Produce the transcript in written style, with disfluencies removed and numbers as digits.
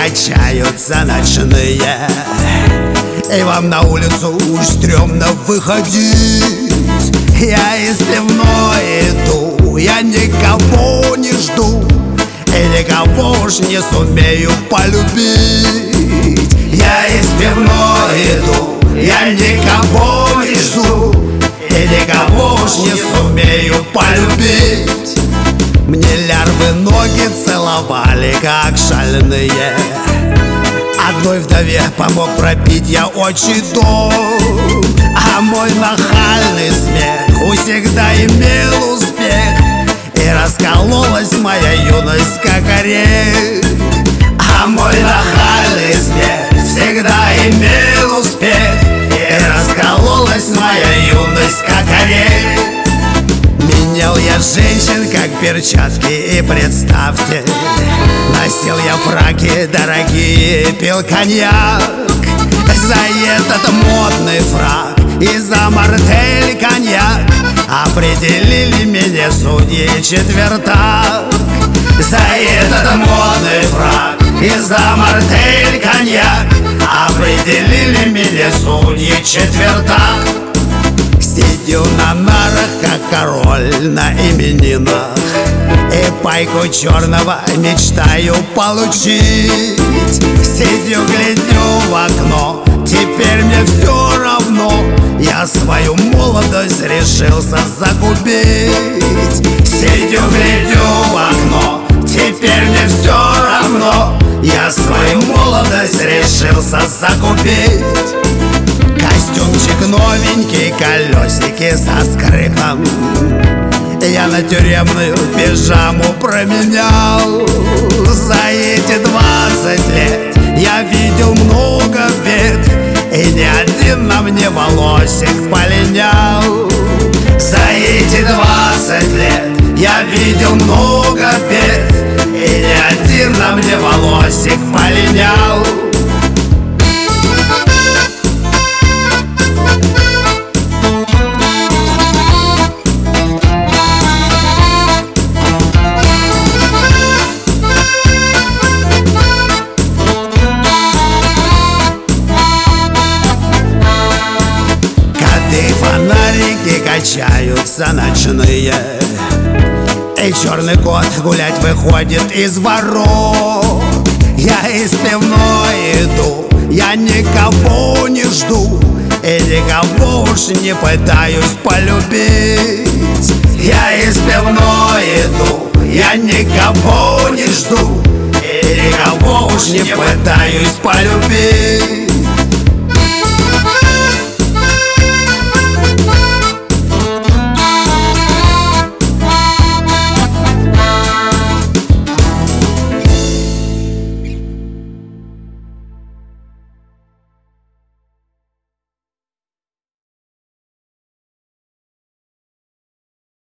качаются ночные, и вам на улицу уж стрёмно выходить. Я из пивной иду, я никого не жду, и никого уж не сумею полюбить. Я из пивной иду, я никого не жду, и никого уж не сумею полюбить. Мне лярвы ноги целовали, как шальные. Одной вдове помог пропить я очи дом, а мой нахальный смех всегда имел успех. И раскололась моя юность, как орех. А мой нахальный смех всегда имел успех. И раскололась моя юность, как орех. Менял я женщин, как перчатки, и представьте, носил я фраки дорогие, пил коньяк. За этот модный фрак и за мартель коньяк определили меня судьи четвертак. За этот модный фрак и за мартель коньяк определили меня судьи четвертак. Сидел на нарах, как король на именинах, и пайку черного мечтаю получить. Сидю, глядю в окно, теперь мне все равно. Я свою молодость решился загубить. Сидю, глядю в окно, теперь мне все равно. Я свою молодость решился загубить. Костюмчик новенький, колесики со скрипом, я на тюремную пижаму променял. За эти 20 лет я видел много бед, и ни один на мне волосик полинял. За эти 20 лет я видел много бед, и ни один на мне волосик полинял. Фонарики качаются ночные, и черный кот гулять выходит из ворот. Я из пивной иду, я никого не жду, и никого уж не пытаюсь полюбить. Я из пивной иду, я никого не жду, и никого уж не пытаюсь полюбить.